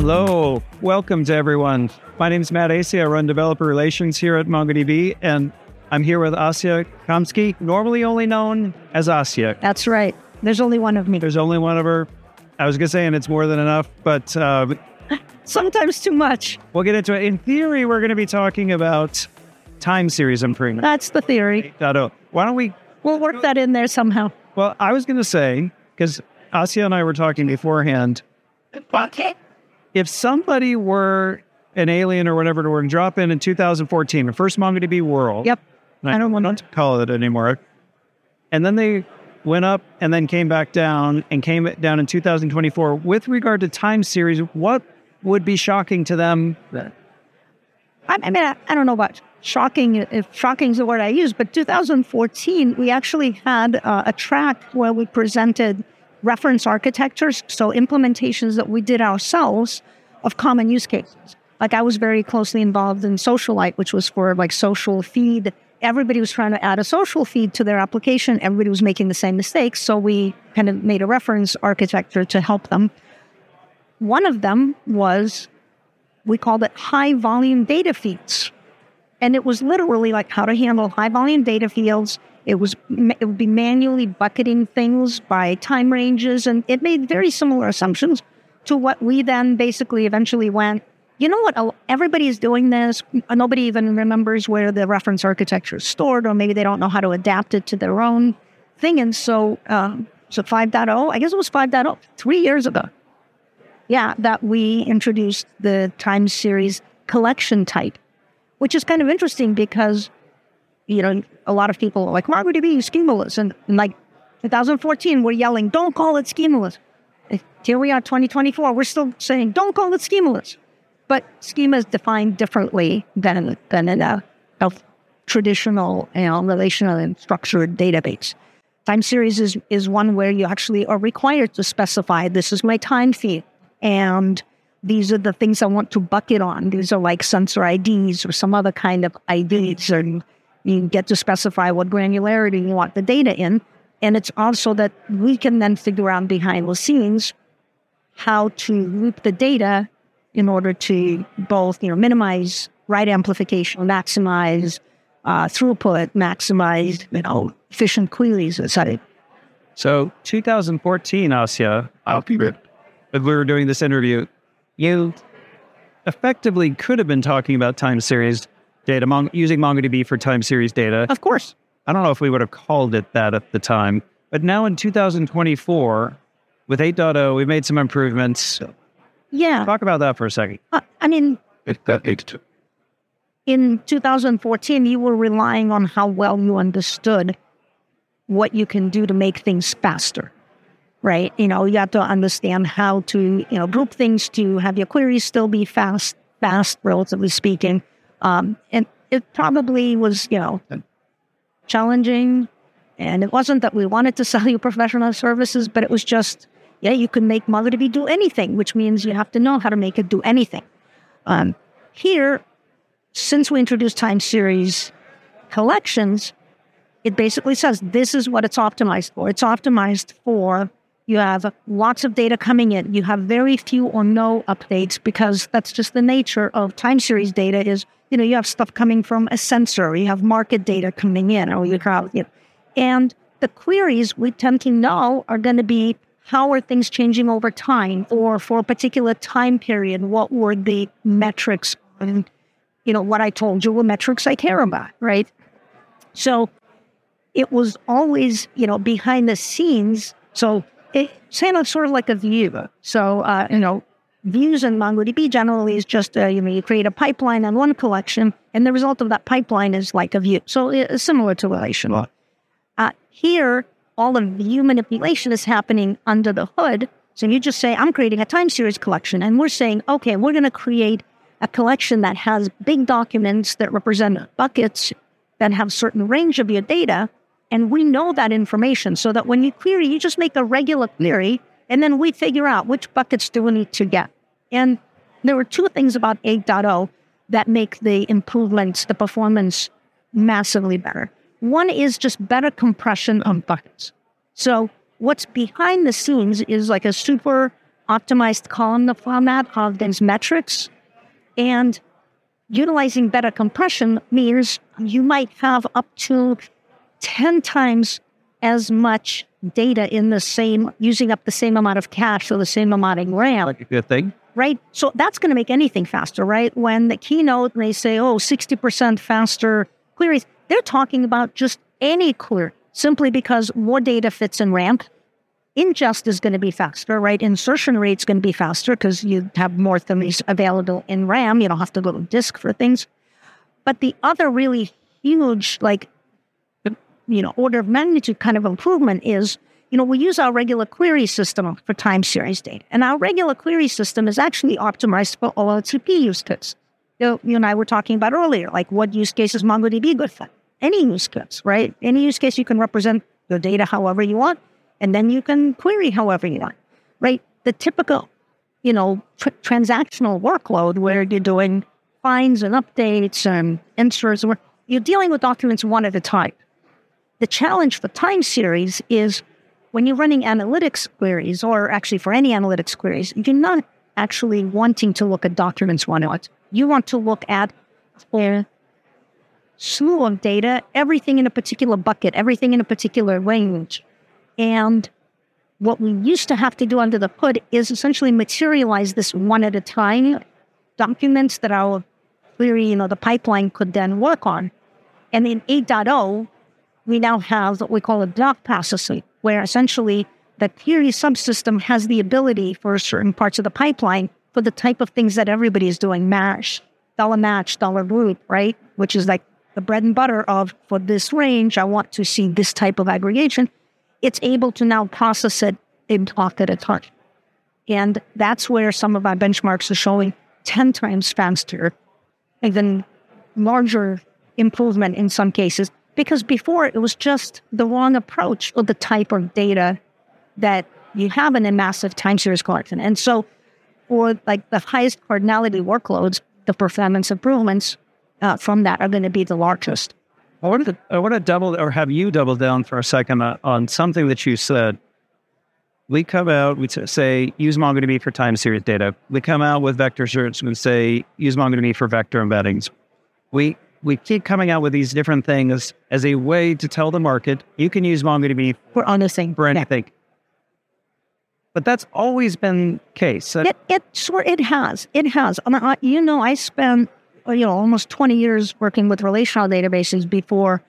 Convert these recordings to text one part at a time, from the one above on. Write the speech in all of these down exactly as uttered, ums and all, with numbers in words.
Hello, welcome to everyone. My name is Matt Acey. I run developer relations here at MongoDB, and I'm here with Asya Kamsky, normally only known as Asya. That's right. There's only one of me. There's only one of her. I was going to say, and it's more than enough, but uh, sometimes too much. We'll get into it. In theory, we're going to be talking about time series improvement. That's the theory. eight point oh. Why don't we... We'll work that in there somehow. Well, I was going to say, because Asya and I were talking beforehand, okay. If somebody were an alien or whatever to drop in in two thousand fourteen, the first MongoDB world. Yep. I don't want to call it anymore. And then they went up and then came back down and came down in two thousand twenty-four. With regard to time series, what would be shocking to them? I mean, I, I don't know about shocking, if shocking is the word I use, but two thousand fourteen, we actually had uh, a track where we presented reference architectures, so implementations that we did ourselves of common use cases. Like I was very closely involved in Socialite, which was for like social feed. Everybody was trying to add a social feed to their application. Everybody was making the same mistakes. So we kind of made a reference architecture to help them. One of them was, we called it high volume data feeds. And it was literally like how to handle high volume data fields. It was it would be manually bucketing things by time ranges, and it made very similar assumptions to what we then basically eventually went, you know what, everybody is doing this. Nobody even remembers where the reference architecture is stored, or maybe they don't know how to adapt it to their own thing. And so, um, so five point oh, I guess it was five point oh, three years ago. Yeah, that we introduced the time series collection type, which is kind of interesting because, you know, a lot of people are like, MongoDB is schemaless. And, and like two thousand fourteen, we're yelling, don't call it schemaless. Here we are, twenty twenty-four, we're still saying, don't call it schemaless. But schema is defined differently than, than in a, a traditional, you know, relational and structured database. Time series is, is one where you actually are required to specify, this is my time feed. And these are the things I want to bucket on. These are like sensor I Ds or some other kind of I Ds. And you get to specify what granularity you want the data in. And it's also that we can then figure out behind the scenes how to loop the data in order to both, you know, minimize write amplification, maximize uh, throughput, maximize, you know, efficient queries, et cetera. So two thousand fourteen, Asya, I'll keep it. When we were doing this interview, you effectively could have been talking about time series data, Mon- using MongoDB for time series data. Of course. I don't know if we would have called it that at the time. But now in two thousand twenty-four, with eight point oh, we've made some improvements. Yeah. Talk about that for a second. Uh, I mean, in two thousand fourteen, you were relying on how well you understood what you can do to make things faster. Right? You know, you have to understand how to, you know, group things to have your queries still be fast, fast, relatively speaking. Um, and it probably was, you know, challenging. And it wasn't that we wanted to sell you professional services, but it was just, yeah, you can make MongoDB do anything, which means you have to know how to make it do anything. Um, here, since we introduced time series collections, it basically says this is what it's optimized for. It's optimized for you have lots of data coming in. You have very few or no updates because that's just the nature of time series data is, you know, you have stuff coming from a sensor, you have market data coming in, or you have, you know, and the queries we tend to know are going to be how are things changing over time, or for a particular time period, what were the metrics, and, you know, what I told you were metrics I care about, right? So it was always, you know, behind the scenes. So it sounds sort of like a view. So, uh, you know, views in MongoDB generally is just, uh, you know, you create a pipeline on one collection, and the result of that pipeline is like a view. So it's similar to relational. Uh, here, all the view manipulation is happening under the hood. So you just say, I'm creating a time series collection, and we're saying, okay, we're going to create a collection that has big documents that represent buckets that have certain range of your data. And we know that information so that when you query, you just make a regular query, and then we figure out which buckets do we need to get. And there were two things about eight point oh that make the improvements, the performance massively better. One is just better compression of buckets. So what's behind the scenes is like a super optimized columnar format of these metrics. And utilizing better compression means you might have up to ten times as much data in the same, using up the same amount of cache or the same amount of RAM. Like a good thing. Right? So that's going to make anything faster, right? When the keynote, they say, oh, sixty percent faster queries, they're talking about just any query, simply because more data fits in RAM. Ingest is going to be faster, right? Insertion rate's going to be faster because you have more things available in RAM. You don't have to go to disk for things. But the other really huge, like, you know, order of magnitude kind of improvement is, you know, we use our regular query system for time series data. And our regular query system is actually optimized for O L T P use cases. You know, you and I were talking about earlier, like what use case is MongoDB good for? Any use case, right? Any use case you can represent the data however you want, and then you can query however you want, right? The typical, you know, tr- transactional workload where you're doing finds and updates and inserts, where you're dealing with documents one at a time. The challenge for time series is when you're running analytics queries, or actually for any analytics queries, you're not actually wanting to look at documents one at a time. You want to look at a slew of data, everything in a particular bucket, everything in a particular range. And what we used to have to do under the hood is essentially materialize this one at a time documents that our query, you know, the pipeline could then work on. And in eight point oh, we now have what we call a block processing, where essentially the query subsystem has the ability for certain parts of the pipeline for the type of things that everybody is doing, mash, dollar match, dollar group, right? Which is like the bread and butter of, for this range, I want to see this type of aggregation. It's able to now process it a block at a time. And that's where some of our benchmarks are showing ten times faster, even larger improvement in some cases, because before it was just the wrong approach for the type of data that you have in a massive time series collection. And so for like the highest cardinality workloads, the performance improvements uh, from that are going to be the largest. I want to I want to double, or have you double down for a second uh, on something that you said. We come out, we say, use MongoDB for time series data. We come out with vector search and say, use MongoDB for vector embeddings. We we keep coming out with these different things as a way to tell the market, you can use MongoDB for anything. For anything. Yeah. But that's always been the case. It, it, sure, it has. It has. I mean, I, you know, I spent, you know, almost twenty years working with relational databases before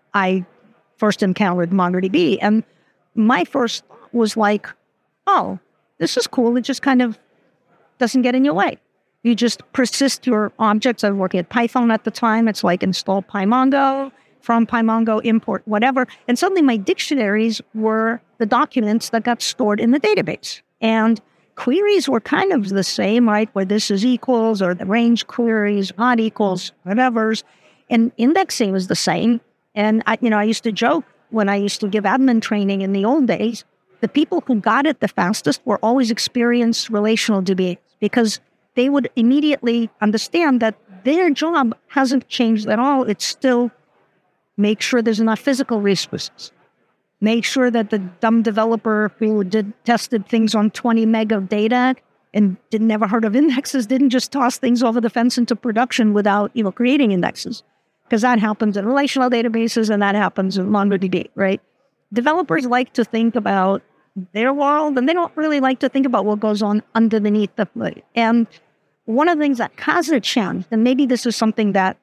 I first encountered MongoDB. And my first thought was like, oh, this is cool. It just kind of doesn't get in your way. You just persist your objects. I was working at Python at the time. It's like install PyMongo, from PyMongo, import whatever. And suddenly my dictionaries were the documents that got stored in the database. And queries were kind of the same, right? Where this is equals, or the range queries, not equals, whatever's. And indexing was the same. And I, you know, I used to joke when I used to give admin training in the old days, the people who got it the fastest were always experienced relational D B, because they would immediately understand that their job hasn't changed at all. It's still make sure there's enough physical resources. Make sure that the dumb developer who did tested things on twenty meg of data and did never heard of indexes didn't just toss things over the fence into production without, you know, creating indexes. Because that happens in relational databases and that happens in MongoDB, right? Developers like to think about their world, and they don't really like to think about what goes on underneath the hood. And one of the things that has a challenge, and maybe this is something that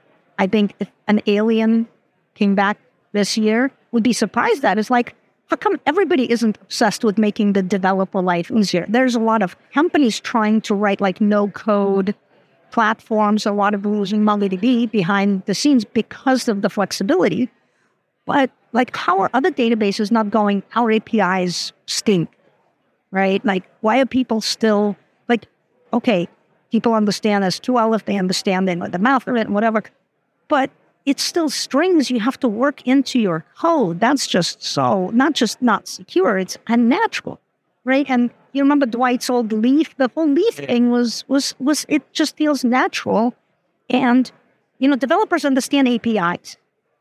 I think if an alien came back this year would be surprised at, is like, how come everybody isn't obsessed with making the developer life easier? There's a lot of companies trying to write like no-code platforms, a lot of using MongoDB behind the scenes because of the flexibility. But like, how are other databases not going, our A P Is stink, right? Like, why are people still, like, okay, people understand S Q L if they understand they know the math of it and whatever, but it's still strings you have to work into your code. That's just so, not just not secure, it's unnatural, right? And you remember Dwight's old Leaf? The whole Leaf thing was, was, was it just feels natural. And, you know, developers understand A P Is.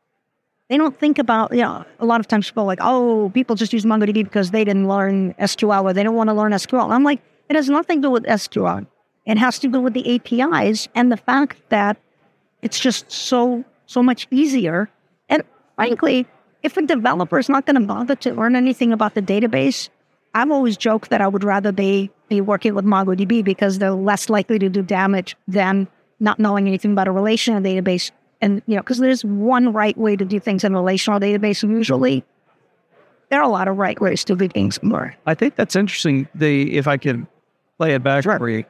They don't think about, you know, a lot of times people are like, oh, people just use MongoDB because they didn't learn S Q L or they don't want to learn S Q L. And I'm like, It has nothing to do with S Q L. It has to do with the A P Is and the fact that it's just so, so much easier. And frankly, if a developer is not going to bother to learn anything about the database, I've always joked that I would rather they be working with MongoDB because they're less likely to do damage than not knowing anything about a relational database. And, you know, because there's one right way to do things in a relational database, and usually there are a lot of right ways to do things more. I think that's interesting. The if I could play it back Sure. for you.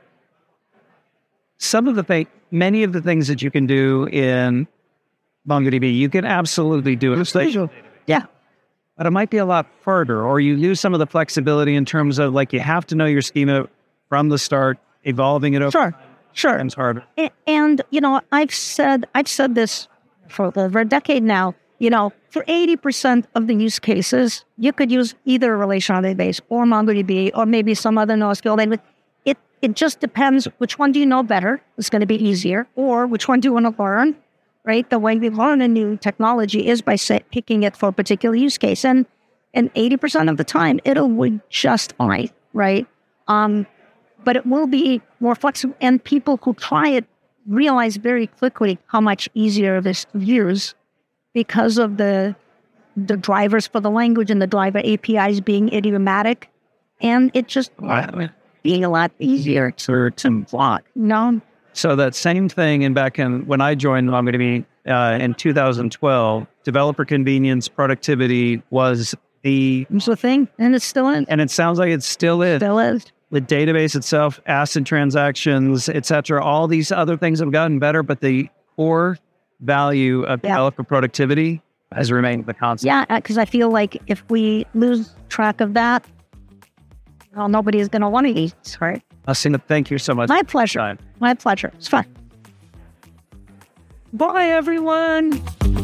Some of the things, many of the things that you can do in MongoDB, you can absolutely do in a relational database. Yeah. But it might be a lot harder, or you lose some of the flexibility in terms of like you have to know your schema from the start, evolving it over Sure. time Sure. becomes harder. A- And, you know, I've said, I've said this for over a decade now, you know, for eighty percent of the use cases, you could use either a relational database or MongoDB or maybe some other NoSQL database. It, it just depends which one do you know better, it's going to be easier, or which one do you want to learn, right? The way we learn a new technology is by say, picking it for a particular use case. And, and eighty percent of the time, it'll work just fine, right? Um, but it will be more flexible. And people who try it realize very quickly how much easier it is to use because of the the drivers for the language and the driver A P Is being idiomatic. And it just being a lot easier to, to block. No. So that same thing, and back in when I joined MongoDB uh, in two thousand twelve, developer convenience, productivity was the It's the thing. And it's still in. and it sounds like it still is. Still is. The database itself, ACID transactions, et cetera, all these other things have gotten better, but the core value of Yeah. developer productivity has remained the constant. Yeah, because I feel like if we lose track of that, well, nobody is going to want to eat, right? Asina, thank you so much. My pleasure. Time. My pleasure. It's fun. Bye, everyone.